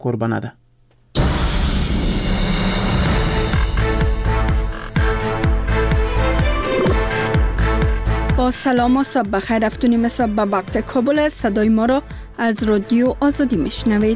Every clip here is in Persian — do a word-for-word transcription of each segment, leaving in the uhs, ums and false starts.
قربانه ده. با سلام و صبح بخیر، افتونیم صبح به وقت کابل است. صدای ما را از رادیو آزادی میشنوید.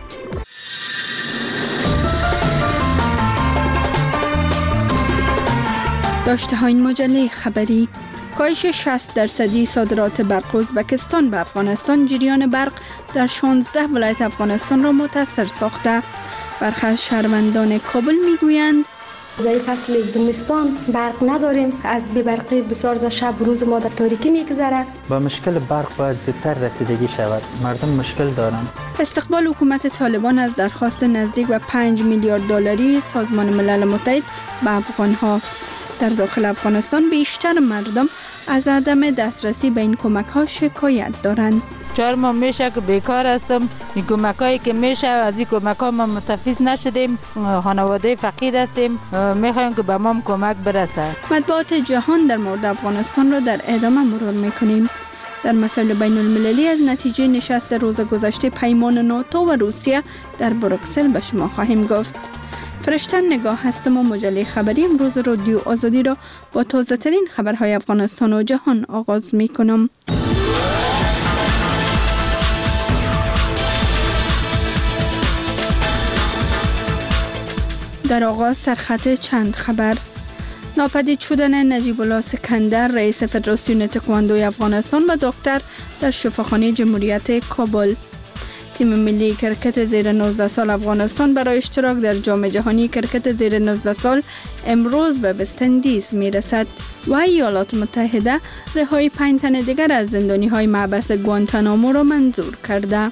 داشته ها این مجله خبری: کاهش شصت درصدی صادرات برق ازبکستان به افغانستان جریان برق در شانزده ولایت افغانستان را متاثر ساخته. برخی از شهروندان کابل میگویند در فصل زمستان برق نداریم، از بی‌برقی بسیار ز شب روز ما در تاریکی میگذره. با مشکل برق باید زودتر رسیدگی شود، مردم مشکل دارند. استقبال حکومت طالبان از درخواست نزدیک به پنج میلیارد دلاری سازمان ملل متحد به افغانها. در داخل افغانستان بیشتر مردم از عدم دسترسی به این کمک ها شکایت دارند. چهار ماه میشه که بیکار هستم. این کمک هایی که میشه از این کمک ها ما متفیض نشدیم، خانواده فقیر هستیم، میخوایم که به ما کمک برسه. مطبوعات جهان در مورد افغانستان را در ادامه مرور میکنیم. در مسائل بین المللی از نتیجه نشست روز گذشته پیمان ناتو و روسیه در بروکسل به شما خواهیم گفت. فرشته نگاه هستم و مجله خبری امروز رادیو آزادی را با تازه ترین خبرهای افغانستان و جهان آغاز می کنم. در آغاز سرخط چند خبر: ناپدید شدن نجیب الله سکندر رئیس فدراسیون تکواندوی افغانستان و دکتر در شفاخانه جمهوریت کابل. تیم ملی کرکت زیر نوزده سال افغانستان برای اشتراک در جام جهانی کرکت زیر نوزده سال امروز به وست‌اندیز میرسد و ایالات متحده رهایی پنج تن دیگر از زندانی های محبس گوانتانامو را منظور کرده.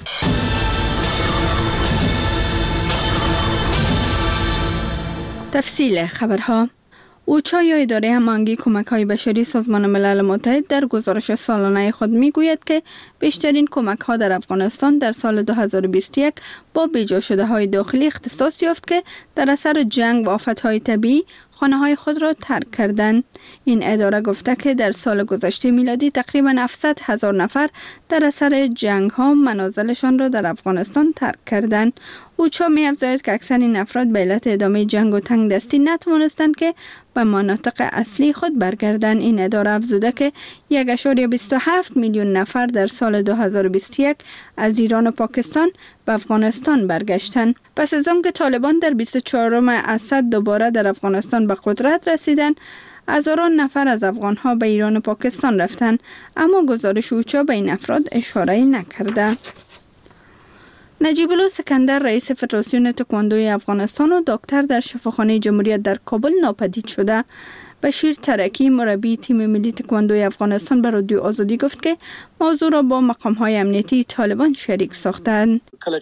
تفصیل خبرها: اوچا یا اداره هماهنگی کمک‌های بشری سازمان ملل متحد در گزارش سالانه خود می‌گوید که بیشترین کمک‌ها در افغانستان در سال دو هزار و بیست و یک با بیجا شده‌های داخلی اختصاص یافت که در اثر جنگ و آفت‌های طبیعی خانه‌های خود را ترک کردند. این اداره گفته که در سال گذشته میلادی تقریباً هفتصد هزار نفر در اثر جنگ‌ها منازلشان را در افغانستان ترک کردند. اوچا می‌افزاید که اکثر این افراد به علت ادامه جنگ و تنگ دستی نتوانستند که به مناطق اصلی خود برگردند. این اداره افزوده که یک ممیز بیست و هفت میلیون نفر در سال دو هزار و بیست و یک از ایران و پاکستان به افغانستان برگشتند. پس از آنکه طالبان در بیست و چهارم اسد دوباره در افغانستان به قدرت رسیدند، هزاران نفر از افغانها به ایران و پاکستان رفتند، اما گزارش اوچا به این افراد اشاره نکرده. نجیب الله سکندر رئیس فدراسیون تکواندوی افغانستان و دکتر در شفاخانه جمهوریت در کابل ناپدید شده. بشیر ترکی مربی تیم ملی تکواندوی افغانستان به رادیو آزادی گفت که موضوع را با مقام‌های امنیتی طالبان شریک ساختند.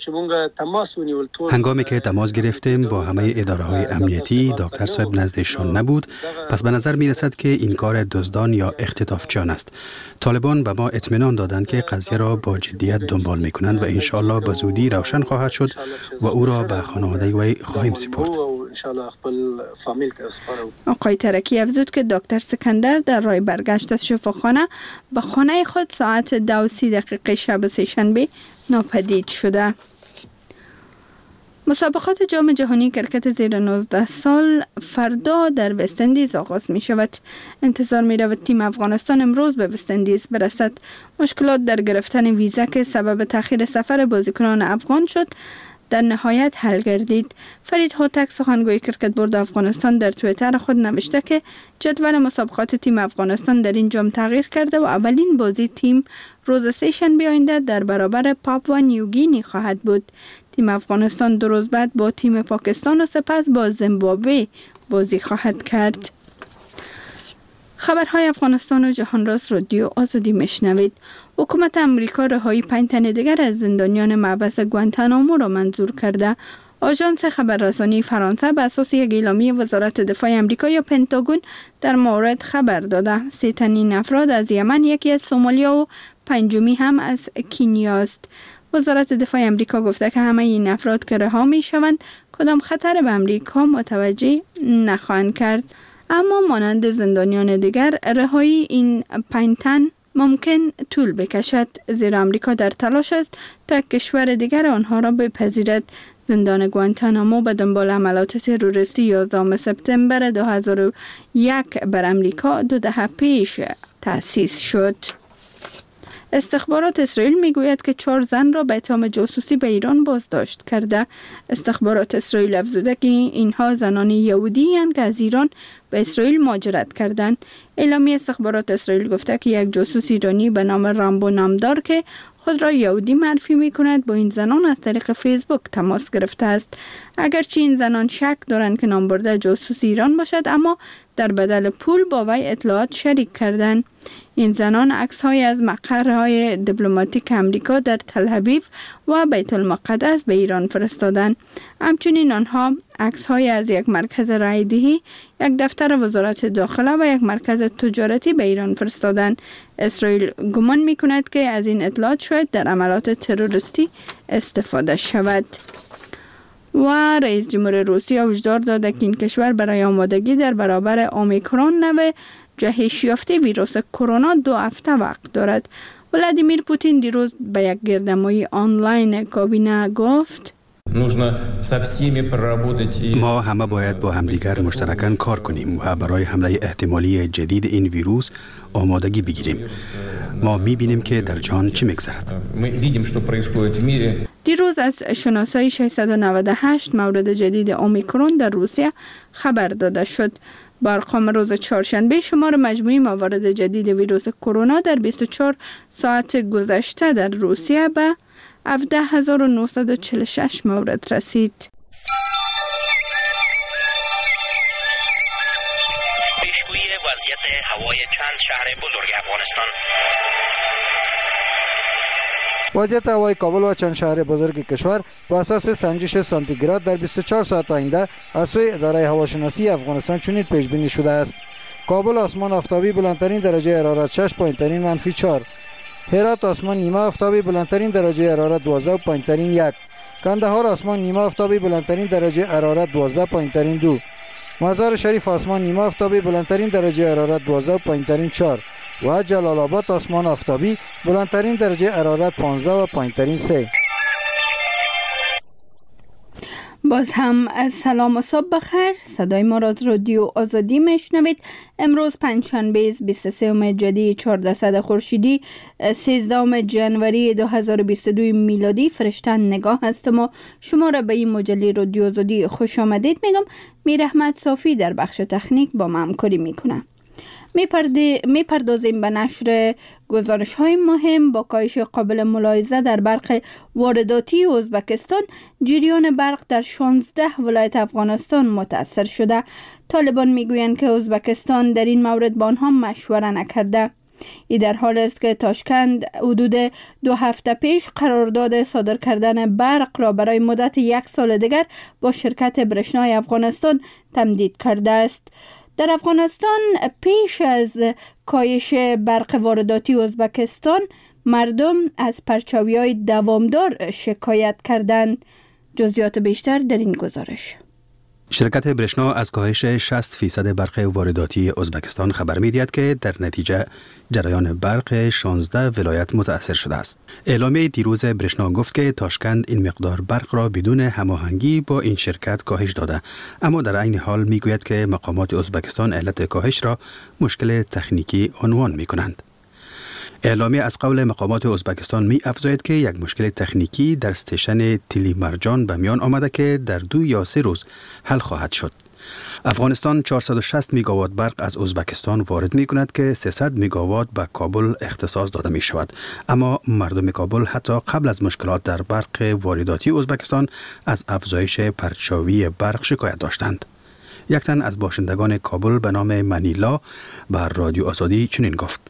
هنگامی که تماس گرفتیم با همه اداره‌های امنیتی، دکتر صاحب نزدشان نبود، پس به نظر می‌رسد که این کار دزدان یا اختطافچیان است. طالبان به ما اطمینان دادند که قضیه را با جدیت دنبال می‌کنند و انشاءالله به زودی روشن خواهد شد و او را به خانواده وی خواهیم سپرد. آقای ترکی افزود که دکتر سکندر در راه برگشت از شفاخانه به خانه خود ساعت دو و سی دقیقه شب سه‌شنبه ناپدید شده. مسابقات جام جهانی کرکت زیر نوزده سال فردا در وست‌اندیز آغاز می شود. انتظار می رود تیم افغانستان امروز به وست‌اندیز برسد. مشکلات در گرفتن ویزا که سبب تأخیر سفر بازیکنان افغان شد در نهایت حل گردید. فرید هوتک سخنگوی کرکت بورد افغانستان در توییتر خود نوشته که جدول مسابقات تیم افغانستان در این جام تغییر کرده و اولین بازی تیم روز سه‌شنبه آینده در برابر پاپوا نیوگینی خواهد بود. تیم افغانستان دو روز بعد با تیم پاکستان و سپس با زیمبابوه بازی خواهد کرد. خبرهای افغانستان و جهان را از رادیو آزادی میشنوید. حکومت امریکا رهایی پنج تن دیگر از زندانیان محبس گوانتانامو را منظور کرده. آژانس خبررسانی فرانسه بر اساس یک اعلامیه وزارت دفاع امریکا یا پنتاگون در مورد خبر داده. سه تن این افراد از یمن، یکی از سومالیا و پنجمی هم از کنیا است. وزارت دفاع امریکا گفته که همه این افراد که رها می شوند کدام خطر به امریکا متوجه نخواهند کرد. اما مانند زندانیان دیگر رهایی این پنج تن ممکن طول بکشد، زیرا امریکا در تلاش است تا کشور دیگر آنها را بپذیرد. زندان گوانتانامو به دنبال عملیات تروریستی یازدهم سپتامبر دو هزار و یک بر امریکا دو دهه پیش تأسیس شد. استخبارات اسرائیل میگوید که چهار زن را به اتهام جاسوسی به ایران بازداشت کرده. استخبارات اسرائیل افزوده که اینها زنان یهودی هستند که از ایران به اسرائیل مهاجرت کردند. اعلامیه استخبارات اسرائیل گفته که یک جاسوس ایرانی به نام رامبو نامدار که خود را یهودی معرفی می کند با این زنان از طریق فیسبوک تماس گرفته است. اگرچه این زنان شک دارند که نامبرده جاسوس ایران باشد، اما در بدل پول با وی اطلاعات شریک کردند. این زنان عکس‌های از مقرهای دیپلماتیک امریکا در تل آویو و بیت المقدس به ایران فرستادند. همچنین آنها عکس‌های از یک مرکز رایدهی، یک دفتر وزارت داخله و یک مرکز تجارتی به ایران فرستادند. اسرائیل گمان می‌کند که از این اطلاعات شاید در عملیات تروریستی استفاده شود. و رئیس جمهور روسیه هشدار داده که این کشور برای آمادگی در برابر اومیکرون نوع جهش یافته ویروس کرونا دو هفته وقت دارد. ولادیمیر پوتین دیروز به یک گردهمایی آنلاین کابینه گفت: ما همه باید با همدیگر مشترکاً کار کنیم و برای حمله احتمالی جدید این ویروس آمادگی بگیریم. ما می‌بینیم که در جهان چه می‌گذرد. دیروز از شناسایی ششصد و نود و هشت مورد جدید اومیکرون در روسیه خبر داده شد. با ارقام روز چهارشنبه شمار مجموعی موارد جدید ویروس کرونا در بیست و چهار ساعت گذشته در روسیه به هفده هزار و نهصد و چهل و شش مورد رسید. پیشگویی وضعیت هوای چند شهر بزرگ افغانستان. وضعیت هوای کابل و چند شهر بزرگ کشور با اساس سنجش سانتیگراد در بیست و چهار ساعت آینده از سوی اداره هواشناسی افغانستان چنین پیش بینی شده است: کابل آسمان آفتابی بلندترین درجه حرارت شش، پایینترین منفی چهار. هرات آسمان نیمه آفتابی بلندترین درجه حرارت دوازده و پایینترین یک. کندهار آسمان نیمه آفتابی بلندترین درجه حرارت دوازده، پایینترین دو. مزار شریف آسمان نیمه آفتابی بلندترین درجه حرارت دوازده و پایینترین چهار. و جلال آباد آسمان آفتابی بلندترین درجه حرارت پانزده و پایینترین سه. باز هم از سلام و صبح بخیر. صدای ما را از رادیو آزادی میشنوید. امروز پنجشنبه بیست و سوم جدی چهاردهصد خورشیدی سیزدهم ژانویه دو هزار و بیست و دو میلادی فرشتن نگاه هستم و شما را به این مجله رادیو آزادی خوش آمدید میگم. میر احمد صافی در بخش تکنیک با ما همکاری میکنه. میپردازیم به نشر گزارش های مهم. با کاهش قابل ملاحظه در برق وارداتی ازبکستان، جریان برق در شانزده ولایت افغانستان متاثر شده. طالبان میگویند که ازبکستان در این مورد با آنها مشوره نکرده. این در حال است که تاشکند حدود دو هفته پیش قرارداد صادر کردن برق را برای مدت یک سال دیگر با شرکت برشنای افغانستان تمدید کرده است. در افغانستان پیش از کاهش برق وارداتی ازبکستان، مردم از پرچاوی‌های دوامدار شکایت کردند. جزئیات بیشتر در این گزارش. شرکت برشنا از کاهش شصت فیصد برق وارداتی ازبکستان خبر می‌دهد که در نتیجه جریان برق شانزده ولایت متاثر شده است. اعلامیه دیروز برشنا گفت که تاشکند این مقدار برق را بدون هماهنگی با این شرکت کاهش داده، اما در عین حال میگوید که مقامات ازبکستان علت کاهش را مشکل تکنیکی عنوان می‌کنند. اعلامیه از قول مقامات ازبکستان می افزاید که یک مشکل تکنیکی در استیشن تیلی مرجان به میان آمده که در دو یا سه روز حل خواهد شد. افغانستان چهارصد و شصت مگاوات برق از ازبکستان وارد می کند که سیصد مگاوات به کابل اختصاص داده می شود، اما مردم کابل حتی قبل از مشکلات در برق وارداتی ازبکستان از افزایش پرچاوی برق شکایت داشتند. یک تن از باشندگان کابل به نام منیلا بر رادیو آزادی چنین گفت: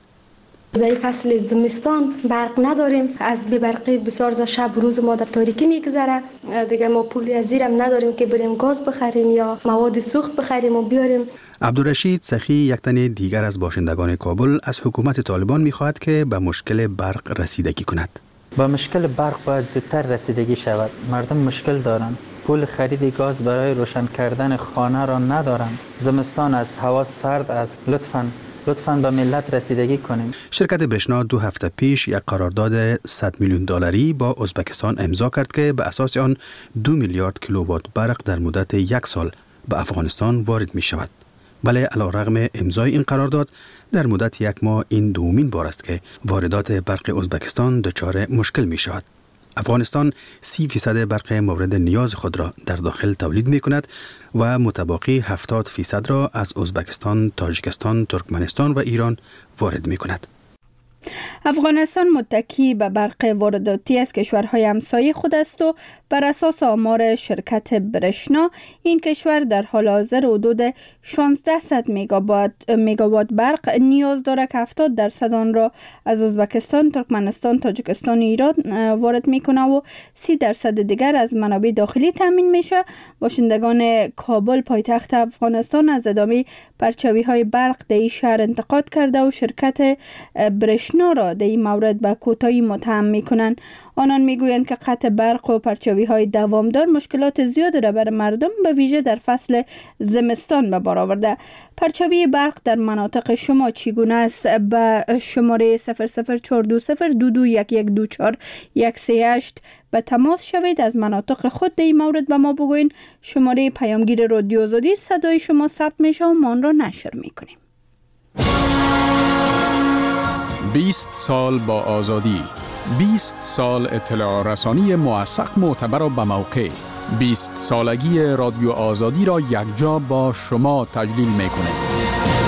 در فصل زمستان برق نداریم، از بی‌برقی بسیار ز شب روز ما در تاریکی میگذره. دیگه ما پولی از زیرم نداریم که بریم گاز بخریم یا مواد سوخت بخریم و بیاریم. عبدالرشید سخی یک تن دیگر از باشندگان کابل از حکومت طالبان میخواهد که به مشکل برق رسیدگی کند. با مشکل برق باید زودتر رسیدگی شود. مردم مشکل دارند. پول خرید گاز برای روشن کردن خانه را ندارند. زمستان است، هوا سرد است. لطفاً لطفاً به ملت رسیدگی کنیم. شرکت برشنا دو هفته پیش یک قرارداد صد میلیون دلاری با ازبکستان امضا کرد که به اساس آن دو میلیارد کیلووات برق در مدت یک سال به افغانستان وارد می شود. ولی علیرغم امضای این قرارداد در مدت یک ماه این دومین بار است که واردات برق ازبکستان دچار مشکل می شود. افغانستان سی فیصد برق مورد نیاز خود را در داخل تولید می کند و متباقی هفتاد فیصد را از ازبکستان، تاجیکستان، ترکمنستان و ایران وارد می کند. افغانستان متکی به برق وارداتی از کشورهای همسایه خود است و بر اساس آمار شرکت برشنا این کشور در حال حاضر حدود شانزده مگاوات برق نیاز دارد که هفتاد درصد آن را از ازبکستان، ترکمنستان، تاجیکستان و ایران وارد میکنه و سی درصد دیگر از منابع داخلی تامین میشه. باشندگان کابل پایتخت افغانستان از ادامه پرچاوی های برق در این شهر انتقاد کرده و شرکت برشنا را در این مورد به کوتاهی متهم میکنند. آنان میگویند که قطع برق و پرچاوی های دوامدار مشکلات زیادی را بر مردم به ویژه در فصل زمستان به بار آورده. پرچاوی برق در مناطق شما چگونه است؟ به شماره صفر صفر چهار دو صفر دو دو یک یک دو چهار یک سه هشت به تماس شوید. از مناطق خود در این مورد به ما بگوین. شماره پیامگیر رادیو آزادی صدای شما ثبت میشه و ما آن را نشر میکنیم. بیست سال با آزادی، بیست سال اطلاع رسانی موثق، معتبر و به موقع. بیست سالگی رادیو آزادی را یکجا با شما تجلیل می‌کنیم.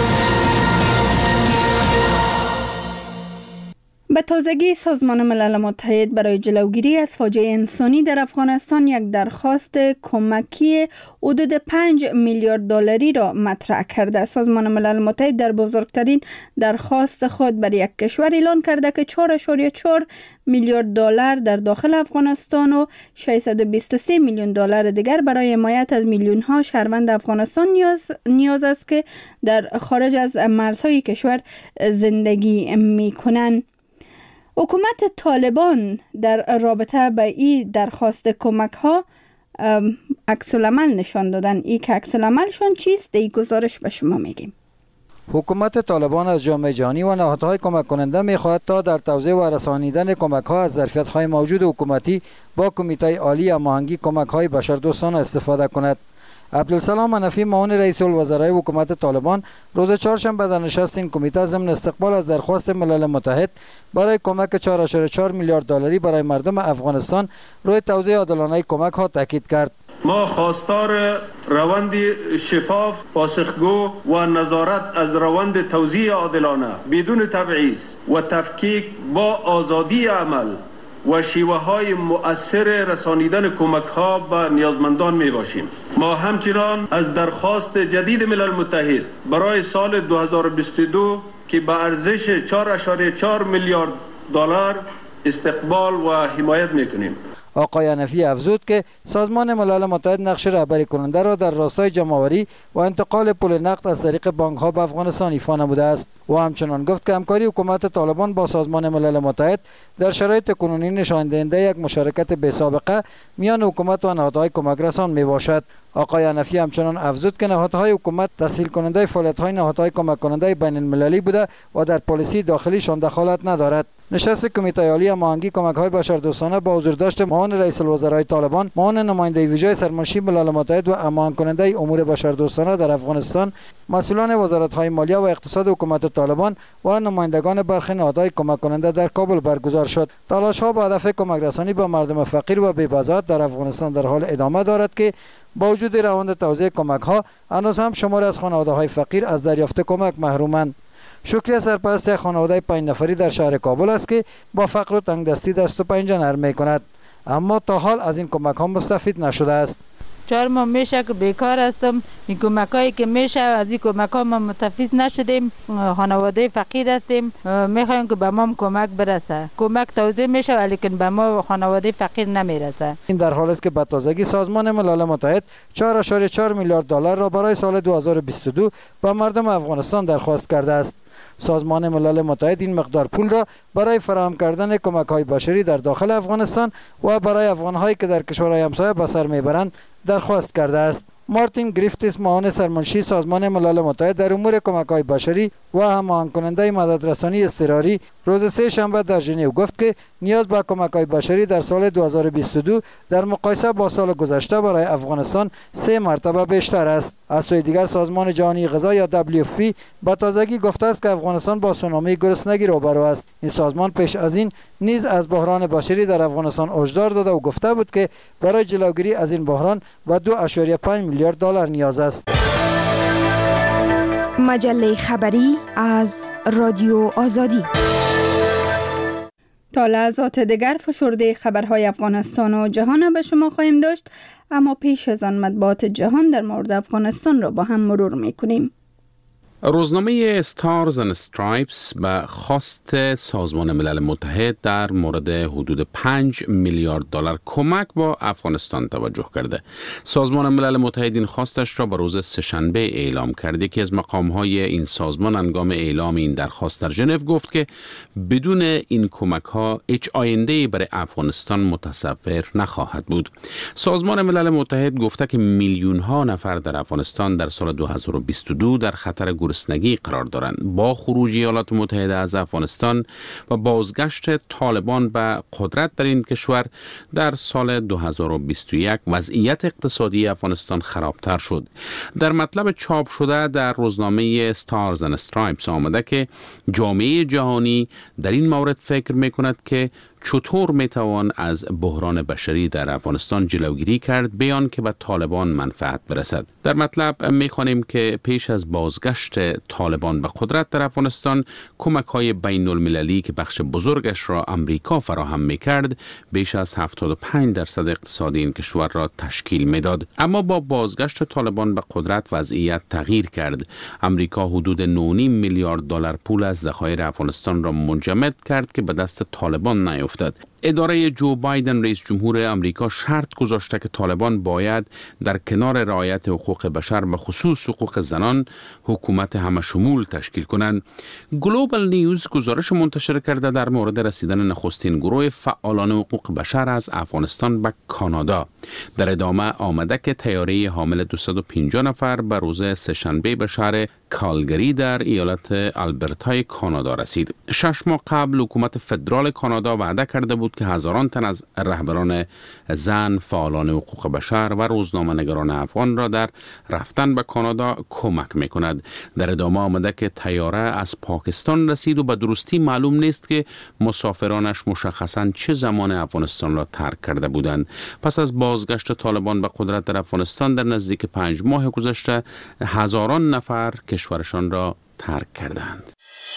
به تازگی سازمان ملل متحد برای جلوگیری از فاجعه انسانی در افغانستان یک درخواست کمکی حدود پنج میلیارد دلاری را مطرح کرده. سازمان ملل متحد در بزرگترین درخواست خود برای یک کشور اعلان کرده که چهار ممیز چهار میلیارد دلار در داخل افغانستان و ششصد و بیست و سه میلیون دلار دیگر برای حمایت از میلیون ها شهروند افغانستان نیاز نیاز است که در خارج از مرزهای کشور زندگی می‌کنند. حکومت طالبان در رابطه با این درخواست کمک ها عکس العمل نشان دادن. این که عکس العملشون چیست؟ این گزارش به شما میگیم. حکومت طالبان از جامعه جهانی و نهادهای کمک کننده میخواهد تا در توزیع و رسانیدن کمک ها از ظرفیت های موجود حکومتی با کمیته عالی هماهنگی کمک های بشردوستانه استفاده کند. عبدالسلام منفی معاون رئیس الوزرای حکومت طالبان روز چهارشنبه در نشست این کمیته ضمن استقبال از درخواست ملل متحد برای کمک چهار ممیز چهار میلیارد دلاری برای مردم افغانستان روی توزیع عادلانه کمک ها تاکید کرد. ما خواستار روند شفاف، پاسخگو و نظارت از روند توزیع عادلانه بدون تبعیض و تفکیک با آزادی عمل و شیوه های مؤثر رسانیدن کمک ها به نیازمندان می باشیم. ما همچنان از درخواست جدید ملل متحد برای سال دو هزار و بیست و دو که به ارزش چهار ممیز چهار میلیارد دلار استقبال و حمایت می کنیم. آقای حنفی افزود که سازمان ملل متحد نقش رهبری کننده را در راستای جمع‌آوری و انتقال پول نقد از طریق بانک ها به افغانستان ایفا نموده است و همچنان گفت که همکاری حکومت طالبان با سازمان ملل متحد در شرایط کنونی نشان دهنده یک مشارکت بی سابقه میان حکومت و نهادهای کمک رسان می باشد. آقای حنفی همچنان افزود که نهادهای حکومت تسهیل کننده فعالیت‌های نهادهای کمک کننده بین المللی بوده و در پالیسی داخلیشان دخالت ندارد. نشست کمیته عالی هماهنگی کمک‌های بشردوستانه با حضورداشت معاون رئیس الوزرای طالبان، معاون نماینده ویژه سرمنشی ملل متحد و هماهنگ کننده امور بشردوستانه در افغانستان، مسئولان وزارت‌های مالیه و اقتصاد حکومت طالبان و نمایندگان برخی نهادهای کمک کننده در کابل برگزار شد. تلاش‌ها با هدف کمک رسانی به مردم فقیر و بی‌بضاعت در افغانستان در حال ادامه دارد که با وجود روند توزیع کمک ها هنوز هم شمار از خانواده‌های فقیر از دریافت کمک محرومند. شکریه سرپرست خانواده پنج نفری در شهر کابل است که با فقر و تنگدستی دست و پنجه نرم می‌کند، اما تا حال از این کمک ها مستفید نشده است. چهار ماه میشه که بیکار هستم. این کمک هایی که میشه از این کمک ها ما مستفید نشدیم. خانواده فقیر هستیم، میخوایم که به ما کمک برسه. کمک توزیع میشه ولیکن به ما خانواده فقیر نمیرسه. این در حالی است که به تازگی سازمان ملل متحد چهار ممیز چهار میلیارد دلار را برای سال دو هزار و بیست و دو به مردم افغانستان درخواست کرده است. سازمان ملل متحد این مقدار پول را برای فراهم کردن کمک‌های بشری در داخل افغانستان و برای افغان‌هایی که در کشورهای همسایه به سر میبرند درخواست کرده است. مارتین گریفتیس معاون سرمنشی سازمان ملل متحد در امور کمک‌های بشری و هماهنگ کننده مددرسانی اضطراری روز سه شنبه در ژنو گفت که نیاز به کمک‌های بشری در سال دو هزار و بیست و دو در مقایسه با سال گذشته برای افغانستان سه مرتبه بیشتر است. از سوی دیگر سازمان جهانی غذا یا دبلیو اف پی به تازگی گفته است که افغانستان با سونامی گرسنگی روبرو است. این سازمان پیش از این نیز از بحران بشری در افغانستان هشدار داده و گفته بود که برای جلوگیری از این بحران به دو ممیز پنج میلیارد دلار نیاز است. مجله خبری از رادیو آزادی. تا لحظات دیگر فشرده خبرهای افغانستان و جهان به شما خواهیم داشت، اما پیش از آن مطبوعات جهان در مورد افغانستان را با هم مرور میکنیم. روزنامه استارز اند استرایپس به خواست سازمان ملل متحد در مورد حدود پنج میلیارد دلار کمک با افغانستان توجه کرده. سازمان ملل متحد این خواستش را به روز سه‌شنبه اعلام کرد. یکی از مقام‌های این سازمان هنگام اعلام این درخواست در ژنو گفت که بدون این کمک‌ها هیچ آینده‌ای برای افغانستان متصور نخواهد بود. سازمان ملل متحد گفته که میلیون‌ها نفر در افغانستان در سال دو هزار و بیست و دو در خطر گرسنگی قرار دارند. با خروج ایالات متحده از افغانستان و بازگشت طالبان به قدرت در این کشور در سال دو هزار و بیست و یک وضعیت اقتصادی افغانستان خرابتر شد. در مطلب چاپ شده در روزنامه استارز اند استرایپس آمده که جامعه جهانی در این مورد فکر می‌کند که چطور میتوان از بحران بشری در افغانستان جلوگیری کرد بیان که به طالبان منفعت برسد. در مطلب میخوانیم که پیش از بازگشت طالبان به قدرت در افغانستان کمک‌های بین المللی که بخش بزرگش را امریکا فراهم میکرد بیش از هفتاد و پنج درصد اقتصادی این کشور را تشکیل میداد. اما با بازگشت طالبان به قدرت وضعیت تغییر کرد. امریکا حدود نه و نیم میلیارد دلار پول از ذخایر افغانستان را منجمد کرد که به دست طالبان نیفتاد. اداره جو بایدن رئیس جمهور امریکا شرط گذاشته که طالبان باید در کنار رعایت حقوق بشر به خصوص حقوق زنان حکومت همه شمول تشکیل کنند. گلوبال نیوز گزارش منتشر کرده در مورد رسیدن نخستین گروه فعالان حقوق بشر از افغانستان به کانادا. در ادامه آمده که طیاره حامل دویست و پنجاه نفر به روز سه‌شنبه به شهر کالگری در ایالت آلبرتای کانادا رسید. شش ماه قبل حکومت فدرال کانادا وعده کرده بود که هزاران تن از رهبران زن، فعالان حقوق بشر و روزنامه‌نگاران افغان را در رفتن به کانادا کمک می‌کند. در ادامه آمده که طیاره از پاکستان رسید و به درستی معلوم نیست که مسافرانش مشخصاً چه زمان افغانستان را ترک کرده بودند. پس از بازگشت طالبان به قدرت در افغانستان در نزدیک پنج ماه گذشته هزاران نفر کشورشان را ترک کردند.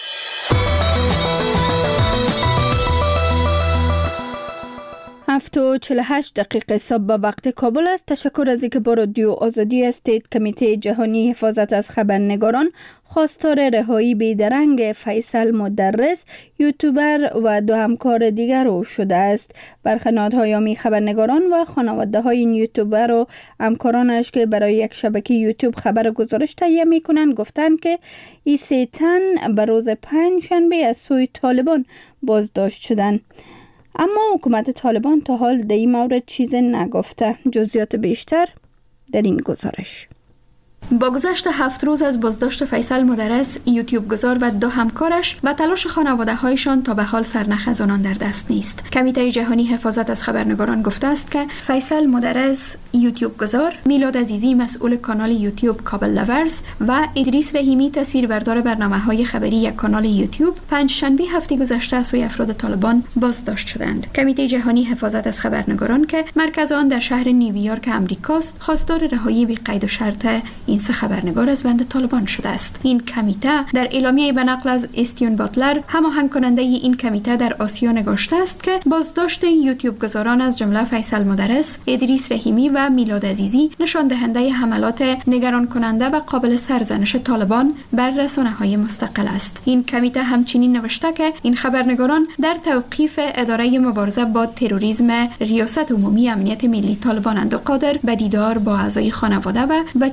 هفت و چهل و هشت دقیقه صبح به وقت کابل است. تشکر از اینکه با رادیو آزادی هستید. کمیته جهانی حفاظت از خبرنگاران خواستار رهایی بیدرنگ فیصل مدرس، یوتیوبر و دو همکار دیگر او شده است. برخی نهادهای خبرنگاران و خانواده های این یوتیوبر و همکارانش که برای یک شبکه یوتیوب خبر گزارش تهیه میکنند گفتند که این سه تن به روز پنج شنبه از سوی طالبان بازداشت شدند. اما حکومت طالبان تا حال در این مورد چیزی نگفته. جزئیات بیشتر در این گزارش. با گذشت هفت روز از بازداشت فیصل مدرس، یوتیوب گذار و دو همکارش و تلاش خانواده هایشان تا به حال سرنخ از آنان در دست نیست. کمیته جهانی حفاظت از خبرنگاران گفته است که فیصل مدرس، یوتیوب گذار، میلاد عزیزی مسئول کانال یوتیوب کابل لورز و ادریس رحیمی تصویربردار برنامه‌های خبری یک کانال یوتیوب پنج شنبه هفته گذشته از سوی افراد طالبان بازداشت شدند. کمیته جهانی حفاظت از خبرنگاران که مرکز آن در شهر نیویورک آمریکاست، خواستار رهایی بی قید و شرط این سه خبرنگار از بند طالبان شده است. این کمیته در اعلامیه به نقل از استیون باتلر، هماهنگ کننده این کمیته در آسیا، نگاشته است که بازداشت یوتیوب گذاران از جمله فیصل مدرس، ادریس رحیمی و میلاد عزیزی نشان دهنده حملات نگران کننده و قابل سرزنش طالبان بر رسانه‌های مستقل است. این کمیته همچنین نوشته که این خبرنگاران در توقیف اداره مبارزه با تروریسم ریاست عمومی امنیت ملی طالبان اند و قادر به دیدار با اعضای خانواده و وکیلان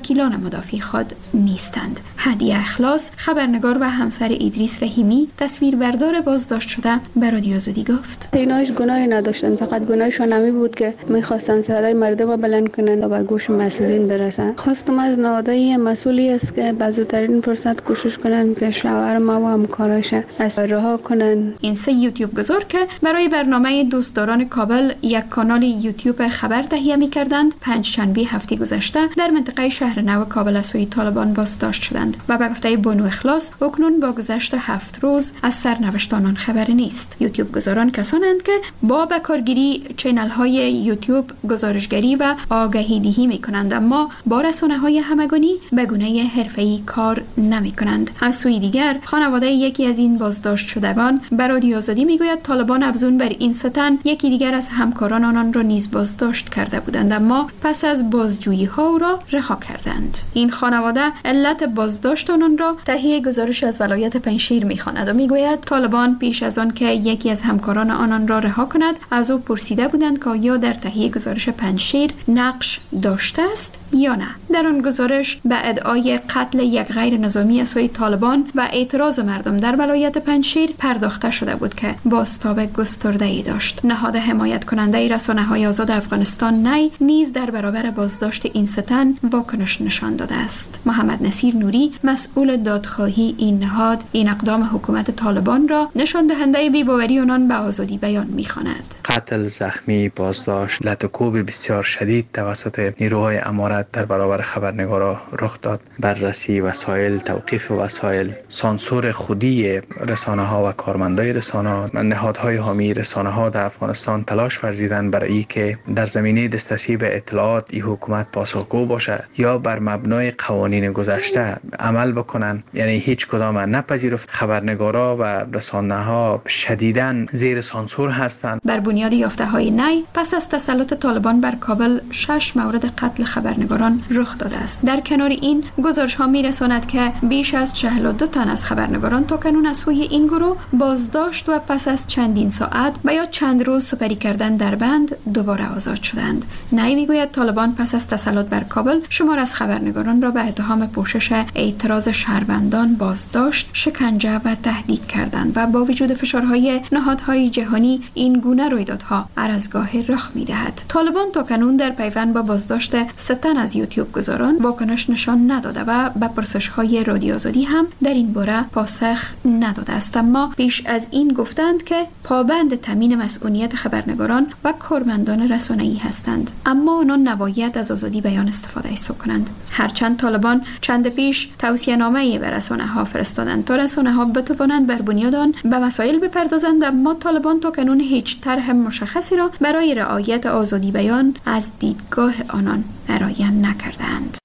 مدافع خود نیستند. هدیه اخلاص، خبرنگار و همسر ادریس رحیمی، تصویربردار بازداشت شده، به رادیو آزادی گفت: ایناش گناهی نداشتن، فقط گناهشون همین بود که می‌خواستن صدای مردم رو بلند کنن تا به گوش مسئولین برسن. خواستم از نهادهای مسئولی است که به زودترین فرصت کوشش کنن که شوهر ما و همکاراش از رها کنن. این سه یوتیوب گذار که برای برنامه دوستداران کابل یک کانال یوتیوب خبر تهیه می‌کردند، پنج شنبه هفته گذشته در منطقه شهر نو کابل از سوی طالبان بازداشت شدند و به گفته بانو اخلاص اکنون با گذشت هفت روز از سرنوشت آنان خبری نیست. یوتیوب گذاران کسانند که با به کارگیری چینل های یوتیوب گزارشگری و آگهی دهی می‌کنند، اما با رسانه‌های همگانی به گونه حرفه‌ای کار نمی‌کنند. از سوی دیگر خانواده یکی از این بازداشت شدگان به رادیو آزادی میگوید طالبان افزون بر این ستن یکی دیگر از همکاران آنان را نیز بازداشت کرده بودند، اما پس از بازجویی ها او را رها کردند. این خانواده علت بازداشت آنان را تهیه گزارش از ولایت پنجشیر می‌خواند و میگوید طالبان پیش از آن که یکی از همکاران آنان را رها کند از او پرسیده بودند که آیا در تهیه گزارش پنجشیر نقش داشته است یا نه. در آن گزارش به ادعای قتل یک غیر نظامی از سوی طالبان و اعتراض مردم در ولایت پنجشیر پرداخته شده بود که بازتاب گسترده‌ای داشت. نهاد حمایت کننده رسانه‌های آزاد افغانستان نی نیز در برابر بازداشت این ستن واکنش نشان داده است. محمد نصیر نوری، مسئول دادخواهی این نهاد، این اقدام حکومت طالبان را نشان دهنده بی‌باوری آنان به آزادی بیان می‌خواند. قتل، زخمی، بازداشت، لطوکوب بسیار شدید توسط نیروهای امارت در برابر خبرنگارا رخ داد. بررسی وسایل، توقیف وسایل، سانسور خودی رسانه‌ها و کارمندای رسانه‌ها، نهادهای حامی رسانه‌ها در افغانستان تلاش ورزیدند برای که در زمینه دسترسی به اطلاعات این حکومت پاسخگو باشه یا بر مبنای قوانین گذشته عمل بکنن. یعنی هیچ کدام نپذیرفت. خبرنگارا و رسانه‌ها شدیداً زیر سانسور هستند. بر بنیاد یافته‌های نی پس از تسلط طالبان بر کابل شش مورد قتل خبرنگاران رخ داده است. در کنار این گزارش‌ها می‌رساند که بیش از چهل و دو تن از خبرنگاران تا کنون از سوی این گروه بازداشت و پس از چندین ساعت و یا چند روز سپری کردن در بند دوباره آزاد شدند. نی میگوید طالبان پس از تسلط بر کابل شمار از خبرنگاران را به اتهام پوشش اعتراض شهروندان بازداشت، شکنجه و تهدید کردند و با وجود فشارهای نهادهای جهانی این گونه رویدادها هر از گاهی رخ می‌دهد. طالبان تا کنون در پیوند با بازداشت سه تن از یوتیوب گذاران واکنش نشان نداده و به پرسش‌های رادیو آزادی هم در این باره پاسخ نداده است، اما پیش از این گفتند که پابند تامین مسئولیت خبرنگاران و کارمندان رسانه‌ای هستند، اما آنان نباید از آزادی بیان استفاده کنند. هرچند طالبان چند پیش توصیه‌نامه‌ای به رسانه‌ها فرستادند تا رسانه‌ها بتوانند بر بنیاد آن به مسائل بپردازند، اما طالبان تا کنون هیچ طرح مشخصی را برای رعایت آزادی بیان از دیدگاه آنان ارائه نکردند.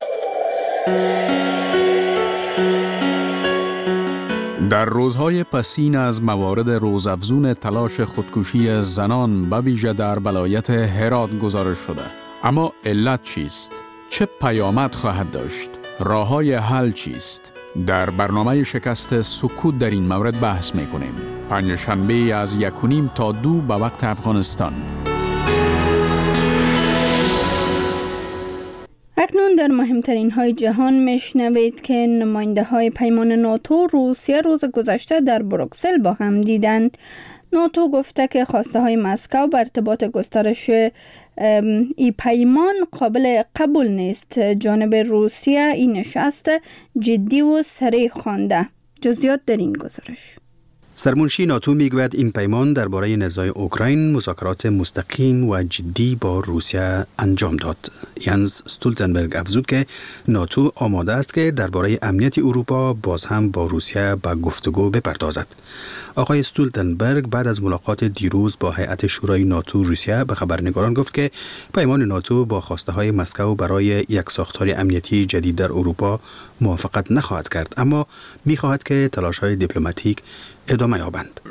در روزهای پسین از موارد روزافزون تلاش خودکشی زنان به ویژه در ولایت هرات گزارش شده. اما علت چیست؟ چه پیامد خواهد داشت؟ راه‌های حل چیست؟ در برنامه شکست سکوت در این مورد بحث می‌کنیم. پنجشنبه از یک و نیم تا دو به وقت افغانستان. اکنون در مهمترین های جهان میشنوید که نماینده های پیمان ناتو روسیه روز گذشته در بروکسل با هم دیدند. ناتو گفته که خواسته های مسکو بر ارتباط گسترش ای پیمان قابل قبول نیست. جانب روسیه این نشست جدی و صریح خوانده. جزئیات در این گزارش. سرمنشی ناتو میگوید این پیمان درباره نزاع اوکراین مذاکرات مستقیم و جدی با روسیه انجام داد. یانس استولتنبرگ افزود که ناتو آماده است که درباره امنیت اروپا باز هم با روسیه به گفتگو بپردازد. آقای استولتنبرگ بعد از ملاقات دیروز با هیئت شورای ناتو روسیه به خبرنگاران گفت که پیمان ناتو با خواسته های مسکو برای یک ساختار امنیتی جدید در اروپا موافقت نخواهد کرد، اما می‌خواهد که تلاش‌های دیپلماتیک ادامه یابند.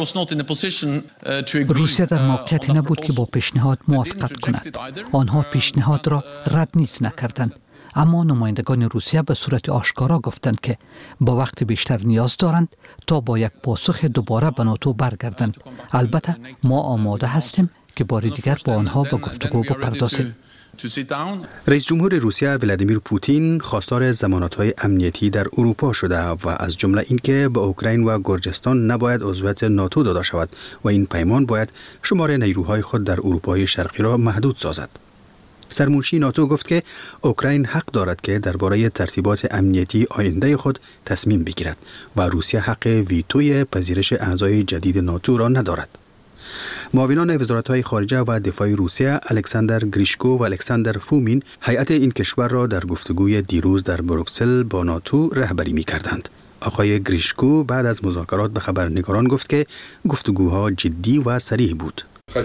روسیه در موقعیتی نبود که با پیشنهاد موافقت کند. آنها پیشنهاد را رد نیز نکردند، اما نمایندگان روسیه به صورت آشکارا گفتند که با وقت بیشتر نیاز دارند تا با یک پاسخ دوباره به ناتو برگردند. البته ما آماده هستیم که بار دیگر با آنها به گفتگو بپردازیم. رئیس جمهور روسیه ولادیمیر پوتین خواستار ضمانت‌های امنیتی در اروپا شده و از جمله اینکه به اوکراین و گرجستان نباید عضویت ناتو داده شود و این پیمان باید شمار نیروهای خود در اروپای شرقی را محدود سازد. سرمنشی ناتو گفت که اوکراین حق دارد که درباره ترتیبات امنیتی آینده خود تصمیم بگیرد و روسیه حق ویتوی پذیرش اعضای جدید ناتو را ندارد. معاونان وزارت‌های خارجه و دفاع روسیه الکساندر گریشکو و الکساندر فومین هیئت این کشور را در گفتگوی دیروز در بروکسل با ناتو رهبری می‌کردند. آقای گریشکو بعد از مذاکرات به خبرنگاران گفت که گفتگوها جدی و صریح بود.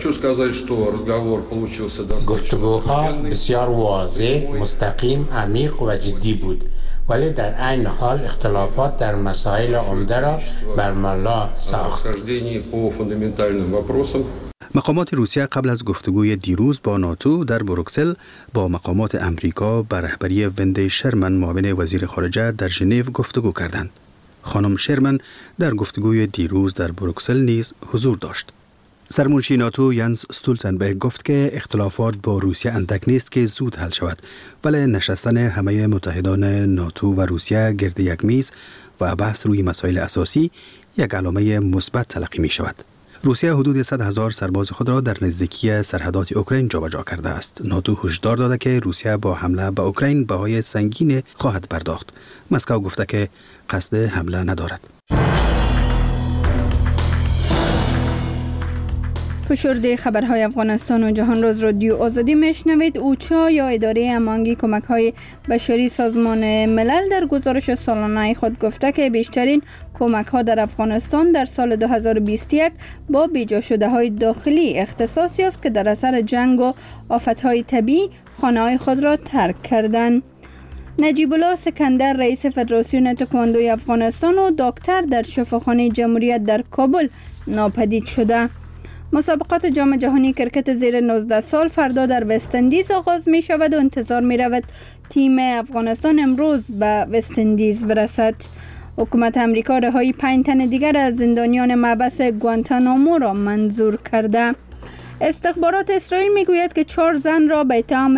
گفتگوها بسیار واضح، مستقیم، عمیق و جدی بود، ولی در عین حال اختلافات در مسائل عمده را برملا ساخت. مقامات روسیه قبل از گفتگوی دیروز با ناتو در بروکسل با مقامات امریکا به رهبری وندی شرمن معاون وزیر خارجه در ژنو گفتگو کردند. خانم شرمن در گفتگوی دیروز در بروکسل نیز حضور داشت. سرمنشی ناتو ینز استولتنبرگ گفت که اختلافات با روسیه اندک نیست که زود حل شود، ولی نشستن همه متحدان ناتو و روسیه گرد یک میز و بحث روی مسائل اساسی یک علامه مثبت تلقی می شود. روسیه حدود صد هزار سرباز خود را در نزدیکی سرحدات اوکراین جابجا کرده است. ناتو هشدار داده که روسیه با حمله به اوکراین بهای سنگین خواهد پرداخت. مسکو گفته که قصد حمله ندارد. فشرده خبرهای افغانستان و جهان روز رادیو آزادی میشنوید. اوچا یا اداره هماهنگی کمک‌های بشری سازمان ملل در گزارش سالانه خود گفته که بیشترین کمک‌ها در افغانستان در سال دو هزار و بیست و یک با بیجا شده های داخلی اختصاص یافت که در اثر جنگ و آفت‌های طبیعی خانه‌های خود را ترک کردند. نجیب الله سکندر رئیس فدراسیون تکواندوی افغانستان و دکتر در شفاخانه جمهوریت در کابل ناپدید شده. مسابقات جام جهانی کرکت زیر نوزده سال فردا در وست اندیز آغاز می شود و انتظار می رود تیم افغانستان امروز به وست اندیز برسد. حکومت امریکا رهایی پنج تن دیگر از زندانیان محبس گوانتانامو را منظور کرده. استخبارات اسرائیل می گوید که چهار زن را به اتهام